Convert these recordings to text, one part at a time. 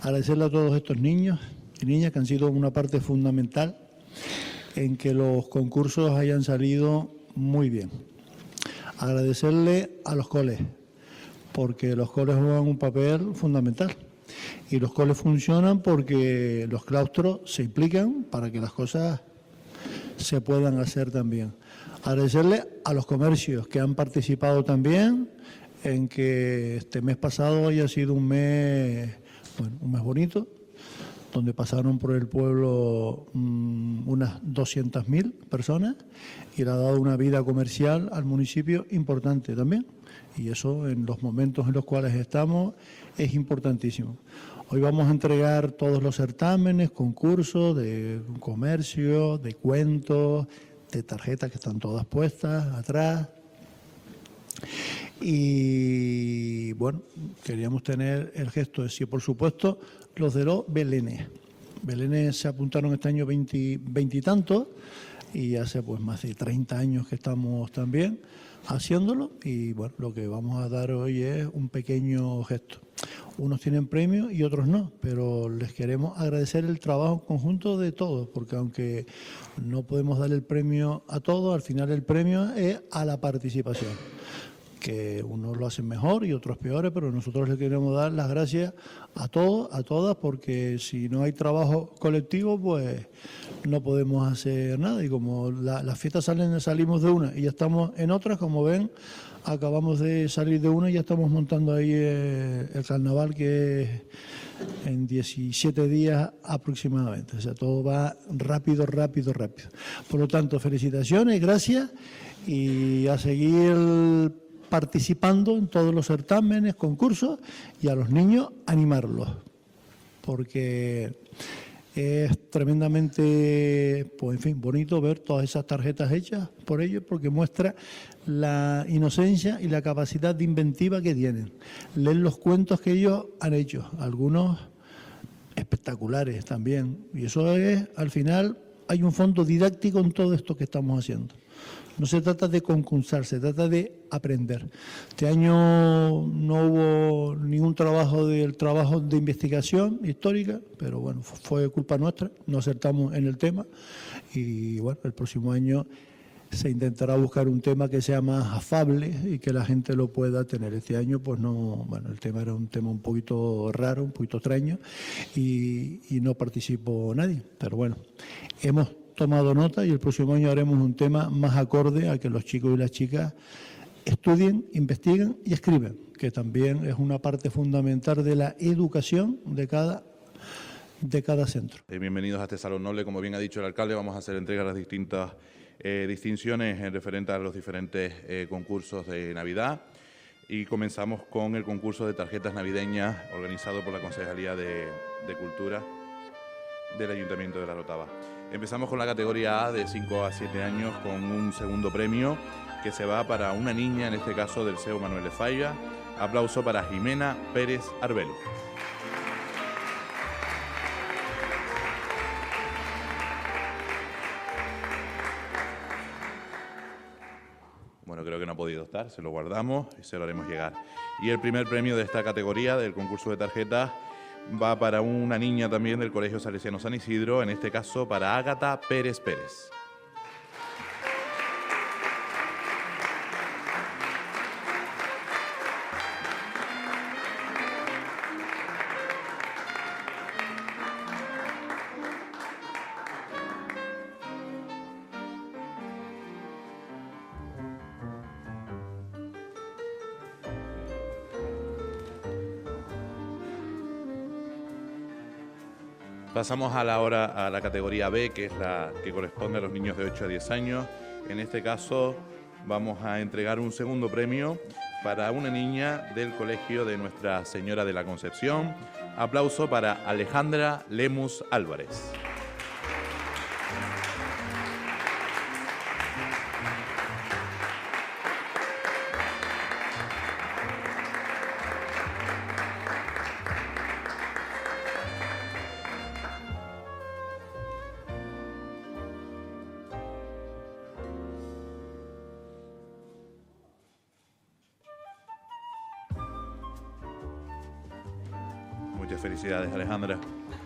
agradecerle a todos estos niños y niñas que han sido una parte fundamental en que los concursos hayan salido muy bien. Agradecerle a los coles, porque los coles juegan un papel fundamental. Y los coles funcionan porque los claustros se implican para que las cosas se puedan hacer también. Agradecerle a los comercios que han participado también en que este mes pasado haya sido un mes bonito, donde pasaron por el pueblo unas 200.000 personas y le ha dado una vida comercial al municipio importante también. Y eso, en los momentos en los cuales estamos, es importantísimo. Hoy vamos a entregar todos los certámenes, concursos de comercio, de cuentos, de tarjetas que están todas puestas atrás. Y bueno, queríamos tener el gesto de sí, por supuesto, los de los belenes. Belenes se apuntaron este año 20 y tantos y hace pues más de 30 años que estamos también haciéndolo y bueno, lo que vamos a dar hoy es un pequeño gesto. Unos tienen premios y otros no, pero les queremos agradecer el trabajo conjunto de todos, porque aunque no podemos dar el premio a todos, al final el premio es a la participación, que unos lo hacen mejor y otros peores, pero nosotros les queremos dar las gracias a todos, a todas, porque si no hay trabajo colectivo, pues no podemos hacer nada. Y como las fiestas salimos de una y ya estamos en otras, como ven, acabamos de salir de una y ya estamos montando ahí el carnaval, que es en 17 días aproximadamente. O sea, todo va rápido. Por lo tanto, felicitaciones, gracias y a seguir participando en todos los certámenes, concursos y a los niños animarlos, porque es tremendamente, pues en fin, bonito ver todas esas tarjetas hechas por ellos, porque muestra la inocencia y la capacidad de inventiva que tienen. Leer los cuentos que ellos han hecho, algunos espectaculares también, y eso es, al final, hay un fondo didáctico en todo esto que estamos haciendo. No se trata de concursar, se trata de aprender. Este año no hubo ningún trabajo de investigación histórica, pero bueno, fue culpa nuestra, no acertamos en el tema y bueno, el próximo año se intentará buscar un tema que sea más afable y que la gente lo pueda tener. Este año pues no, bueno, el tema era un tema un poquito raro, un poquito extraño y no participó nadie, pero bueno, hemos tomado nota y el próximo año haremos un tema más acorde a que los chicos y las chicas estudien, investiguen y escriban, que también es una parte fundamental de la educación de cada centro. Bienvenidos a este Salón Noble. Como bien ha dicho el alcalde, vamos a hacer entrega de las distintas distinciones en referente a los diferentes concursos de Navidad. Y comenzamos con el concurso de tarjetas navideñas organizado por la Concejalía de Cultura del Ayuntamiento de La Orotava. Empezamos con la categoría A de 5 a 7 años con un segundo premio que se va para una niña, en este caso del CEO Manuel de Falla. Aplauso para Jimena Pérez Arbelo. Bueno, creo que no ha podido estar, se lo guardamos y se lo haremos llegar. Y el primer premio de esta categoría del concurso de tarjetas va para una niña también del Colegio Salesiano San Isidro, en este caso para Ágata Pérez Pérez. Pasamos a la categoría B, que es la que corresponde a los niños de 8 a 10 años. En este caso vamos a entregar un segundo premio para una niña del Colegio de Nuestra Señora de la Concepción. Aplauso para Alejandra Lemus Álvarez. Muchas felicidades, Alejandra.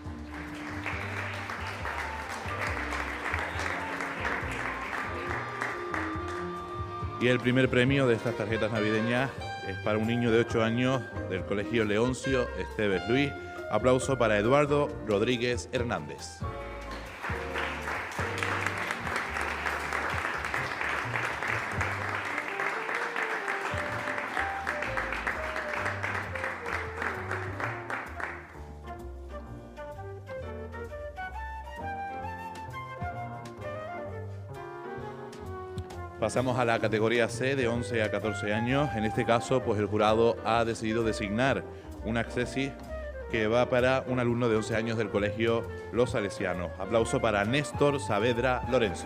Y el primer premio de estas tarjetas navideñas es para un niño de 8 años del Colegio Leoncio Esteves Luis. Aplauso para Eduardo Rodríguez Hernández. Pasamos a la categoría C de 11 a 14 años. En este caso, pues el jurado ha decidido designar un accessis que va para un alumno de 11 años del Colegio Los Salesianos. Aplauso para Néstor Saavedra Lorenzo.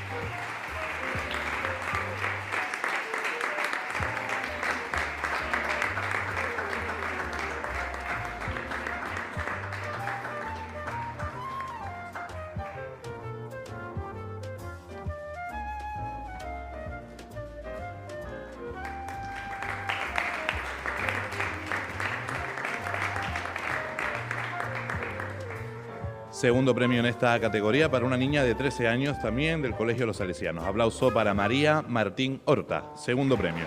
Segundo premio en esta categoría para una niña de 13 años también del Colegio Los Salesianos. Aplauso para María Martín Horta. Segundo premio.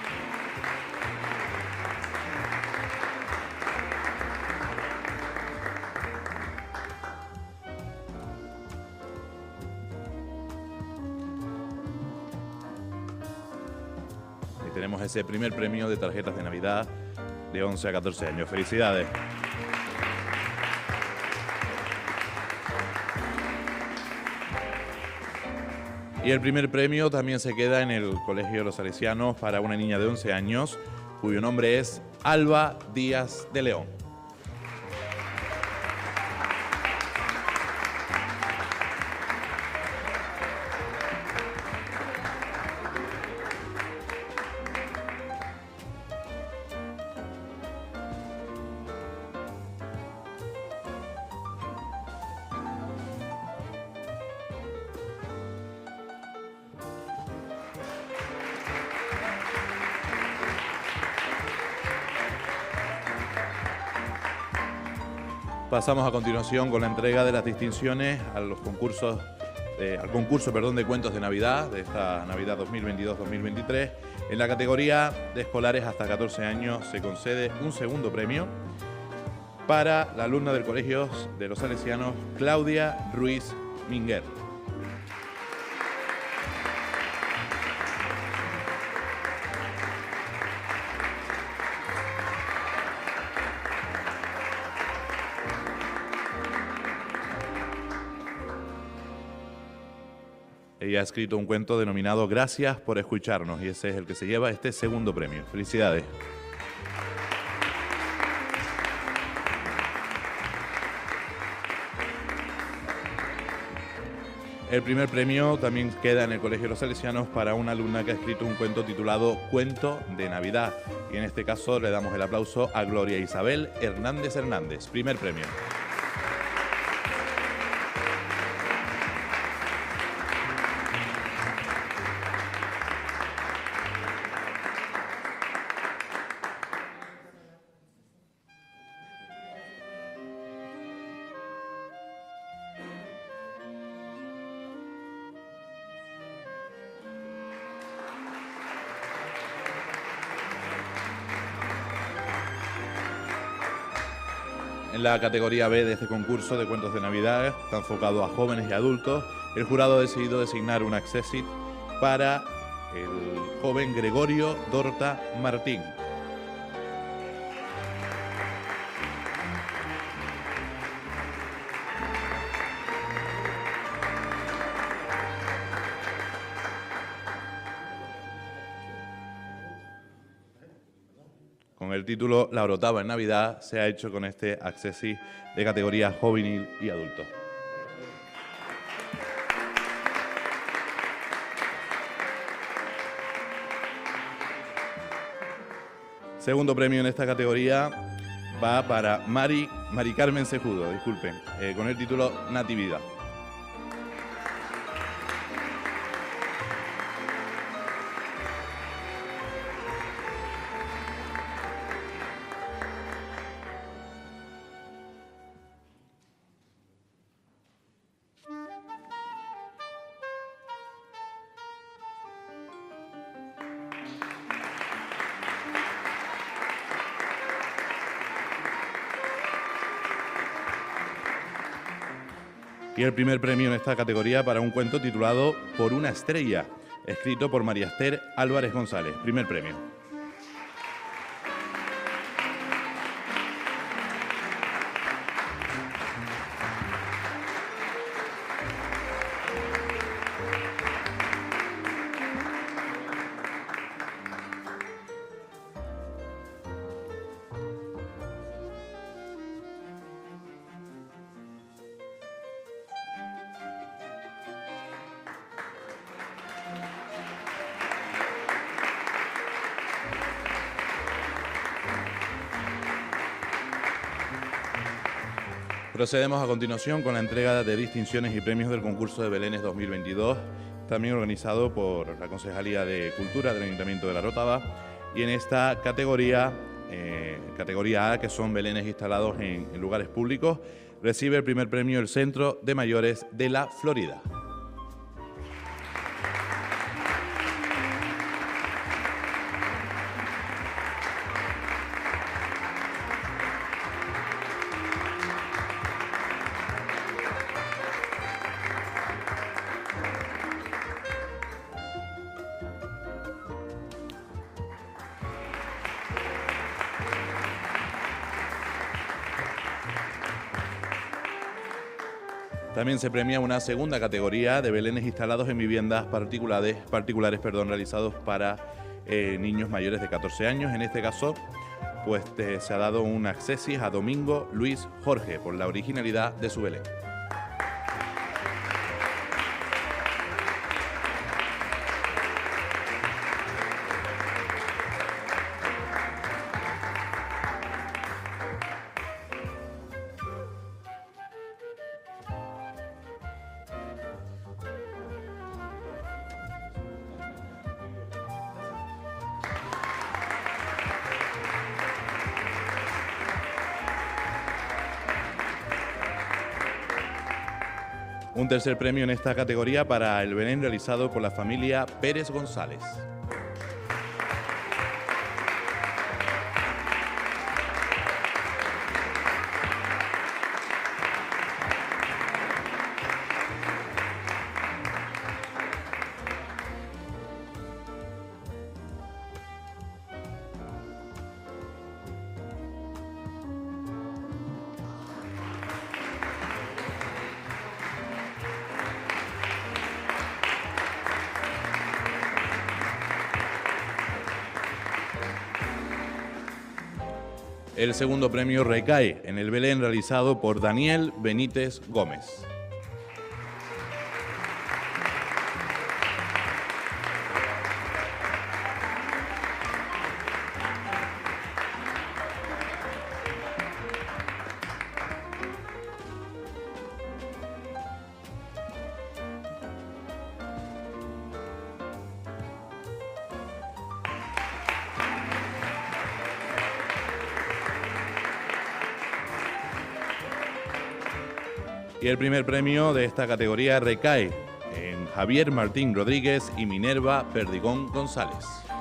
Y tenemos ese primer premio de tarjetas de Navidad de 11 a 14 años. Felicidades. Y el primer premio también se queda en el Colegio Los Salesianos para una niña de 11 años, cuyo nombre es Alba Díaz de León. Pasamos a continuación con la entrega de las distinciones a los concursos, al concurso de cuentos de Navidad, de esta Navidad 2022-2023. En la categoría de escolares hasta 14 años se concede un segundo premio para la alumna del Colegio de los Salesianos, Claudia Ruiz Minguer. Ella ha escrito un cuento denominado Gracias por escucharnos y ese es el que se lleva este segundo premio. Felicidades. El primer premio también queda en el Colegio Los Salesianos para una alumna que ha escrito un cuento titulado Cuento de Navidad. Y en este caso le damos el aplauso a Gloria Isabel Hernández Hernández. Primer premio. En la categoría B de este concurso de cuentos de Navidad, está enfocado a jóvenes y adultos, el jurado ha decidido designar un accessit para el joven Gregorio Dorta Martín. Con el título La Orotava en Navidad se ha hecho con este accessis de categoría juvenil y adulto. Segundo premio en esta categoría va para Mari Carmen Cejudo, disculpen, con el título Natividad. Y el primer premio en esta categoría para un cuento titulado Por una estrella, escrito por María Esther Álvarez González. Primer premio. Procedemos a continuación con la entrega de distinciones y premios del concurso de Belénes 2022, también organizado por la Concejalía de Cultura del Ayuntamiento de La Rotava, y en esta categoría, categoría A, que son Belénes instalados en lugares públicos, recibe el primer premio el Centro de Mayores de la Florida. También se premia una segunda categoría de Belénes instalados en viviendas particulares, realizados para niños mayores de 14 años. En este caso, pues se ha dado un accesis a Domingo Luis Jorge por la originalidad de su Belén. Un tercer premio en esta categoría para el Belén realizado por la familia Pérez González. El segundo premio recae en el Belén realizado por Daniel Benítez Gómez. Y el primer premio de esta categoría recae en Javier Martín Rodríguez y Minerva Perdigón González.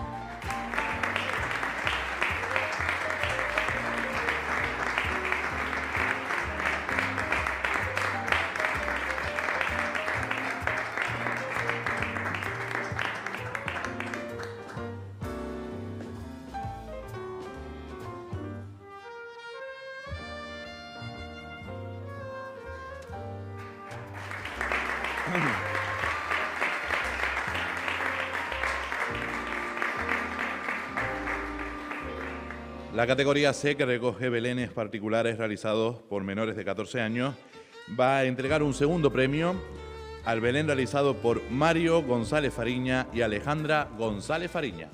La categoría C, que recoge belenes particulares realizados por menores de 14 años, va a entregar un segundo premio al Belén realizado por Mario González Fariña y Alejandra González Fariña.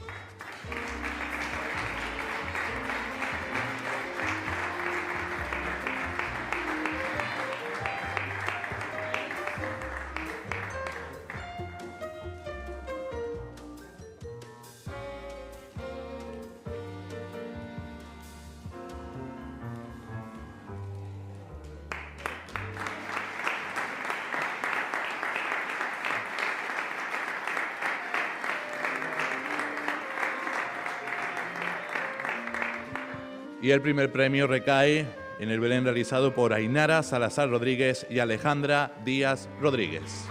Y el primer premio recae en el Belén realizado por Ainara Salazar Rodríguez y Alejandra Díaz Rodríguez.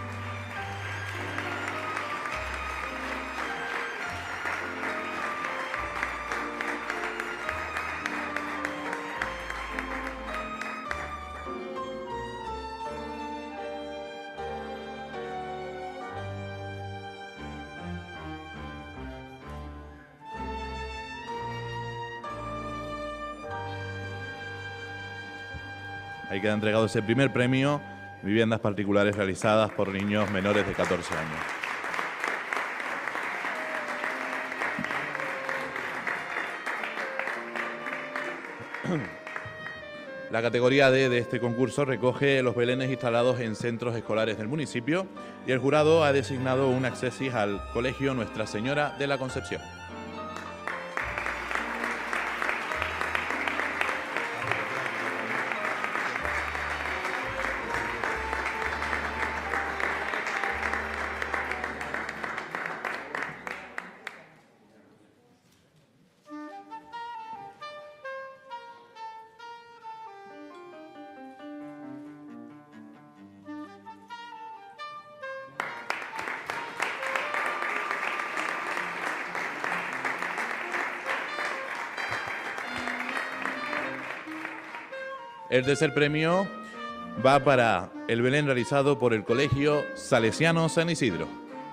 Ahí queda entregado ese primer premio, viviendas particulares realizadas por niños menores de 14 años. La categoría D de este concurso recoge los belenes instalados en centros escolares del municipio y el jurado ha designado un accesis al Colegio Nuestra Señora de la Concepción. El tercer premio va para el Belén realizado por el Colegio Salesiano San Isidro.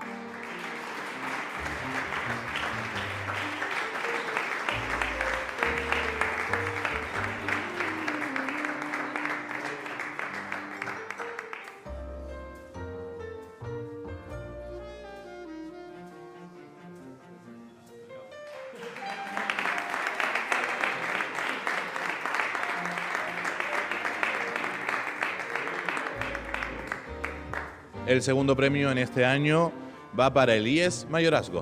El segundo premio en este año va para el IES Mayorazgo.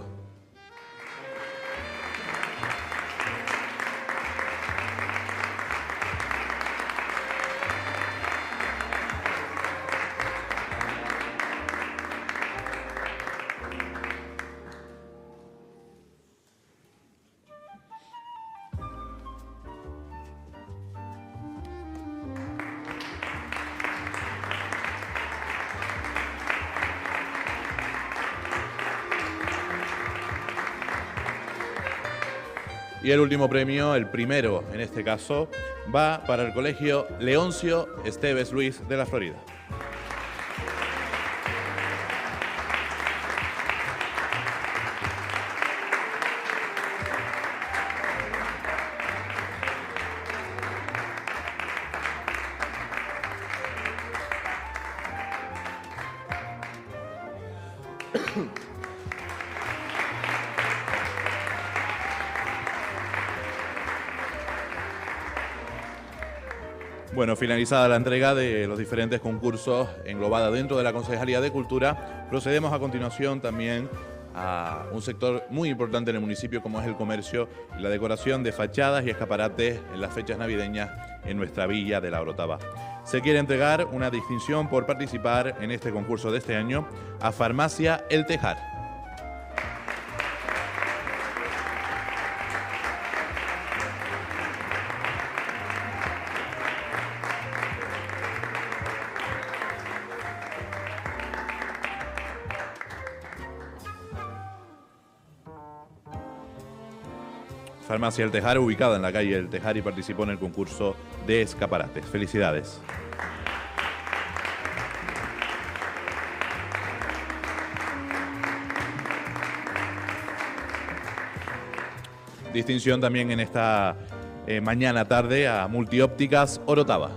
Y el último premio, el primero en este caso, va para el Colegio Leoncio Esteves Luis de la Florida. Bueno, finalizada la entrega de los diferentes concursos englobada dentro de la Concejalía de Cultura, procedemos a continuación también a un sector muy importante en el municipio como es el comercio y la decoración de fachadas y escaparates en las fechas navideñas en nuestra villa de La Orotava. Se quiere entregar una distinción por participar en este concurso de este año a Farmacia El Tejar. Farmacia El Tejar, ubicada en la calle El Tejar y participó en el concurso de escaparates. Felicidades. Distinción también en esta mañana tarde a Multiópticas Orotava.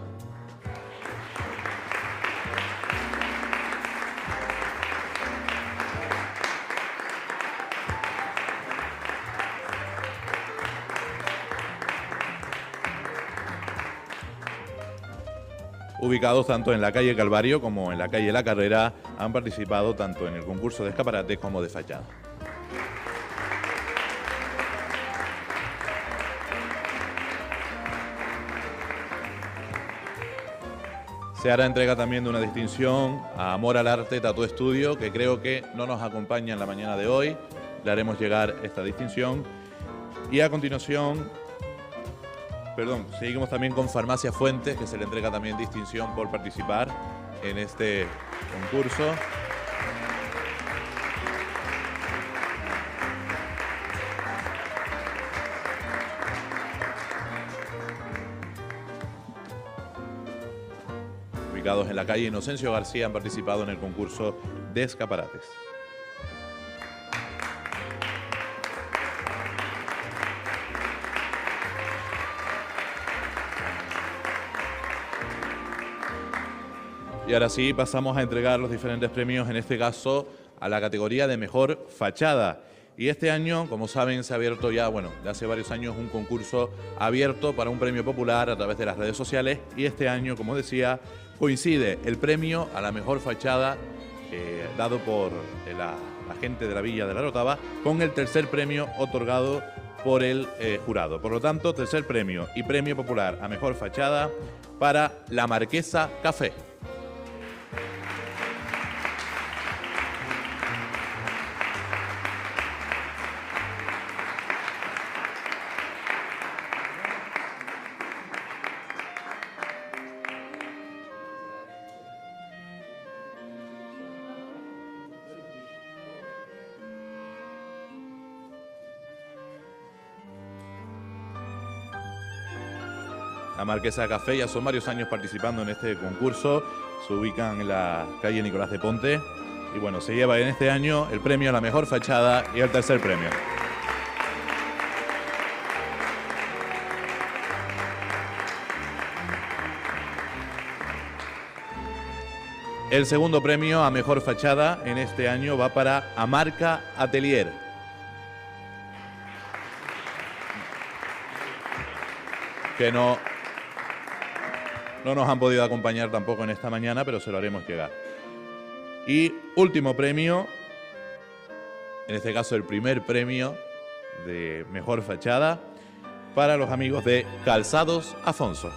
Ubicados tanto en la calle Calvario como en la calle La Carrera, han participado tanto en el concurso de escaparates como de fachada. Se hará entrega también de una distinción a Amor al Arte Tatu Estudio, que creo que no nos acompaña en la mañana de hoy. Le haremos llegar esta distinción. Y a continuación seguimos también con Farmacia Fuentes, que se le entrega también distinción por participar en este concurso. Ubicados en la calle Inocencio García, han participado en el concurso de escaparates. Y ahora sí, pasamos a entregar los diferentes premios, en este caso a la categoría de mejor fachada. Y este año, como saben, se ha abierto ya, de hace varios años, un concurso abierto para un premio popular a través de las redes sociales. Y este año, como decía, coincide el premio a la mejor fachada dado por la gente de la Villa de la Orotava con el tercer premio otorgado por el jurado. Por lo tanto, tercer premio y premio popular a mejor fachada para la Marquesa Café. La Marquesa Café ya son varios años participando en este concurso, se ubican en la calle Nicolás de Ponte y se lleva en este año el premio a la mejor fachada y el tercer premio. El segundo premio a mejor fachada en este año va para Amarca Atelier. Que no nos han podido acompañar tampoco en esta mañana, pero se lo haremos llegar. Y último premio, en este caso el primer premio de mejor fachada, para los amigos de Calzados Afonso.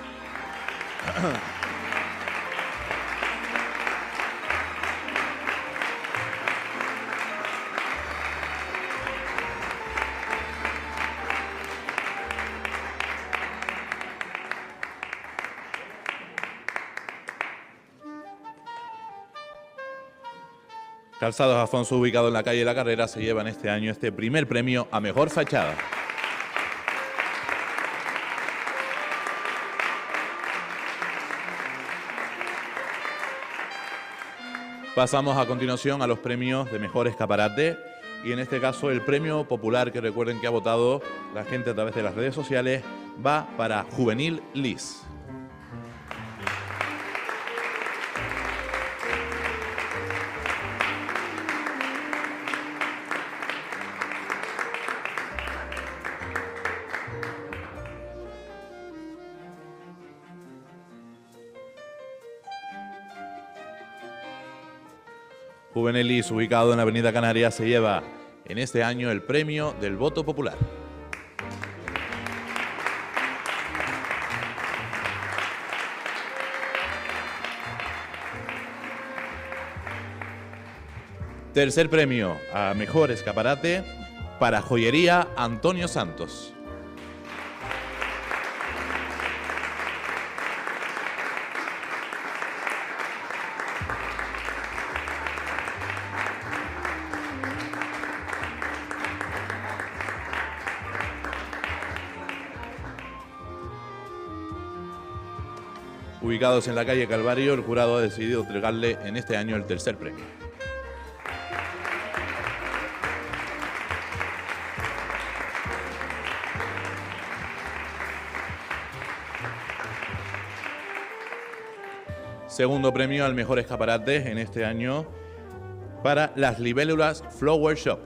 Calzados Afonso, ubicado en la calle La Carrera, se llevan este año este primer premio a mejor fachada. Pasamos a continuación a los premios de mejor escaparate y en este caso el premio popular, que recuerden que ha votado la gente a través de las redes sociales, va para Juvenil Lis. Juvenelis, ubicado en la Avenida Canarias, se lleva en este año el premio del voto popular. Tercer premio a mejor escaparate para Joyería Antonio Santos. Ubicados en la calle Calvario, el jurado ha decidido entregarle en este año el tercer premio. Segundo premio al mejor escaparate en este año para las Libélulas Flower Shop.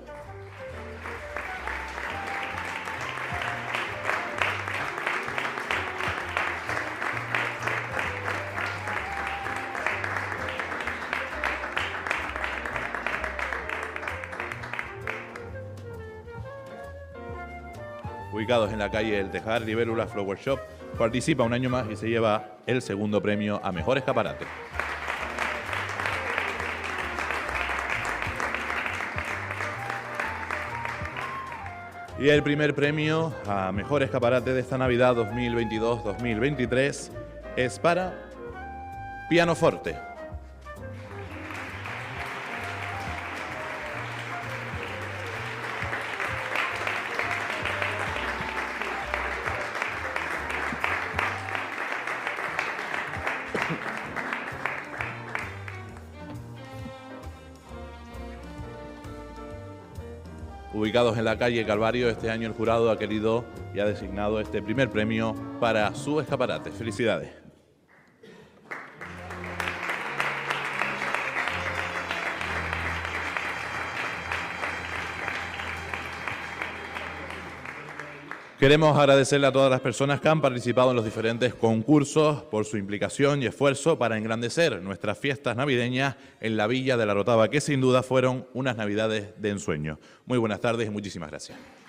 Ubicados en la calle El Tejar, Libélula Flower Shop, participa un año más y se lleva el segundo premio a mejor escaparate. Y el primer premio a mejor escaparate de esta Navidad 2022-2023 es para Pianoforte. Ubicados en la calle Calvario, este año el jurado ha querido y ha designado este primer premio para su escaparate. Felicidades. Queremos agradecerle a todas las personas que han participado en los diferentes concursos por su implicación y esfuerzo para engrandecer nuestras fiestas navideñas en la Villa de la Rotava, que sin duda fueron unas Navidades de ensueño. Muy buenas tardes y muchísimas gracias.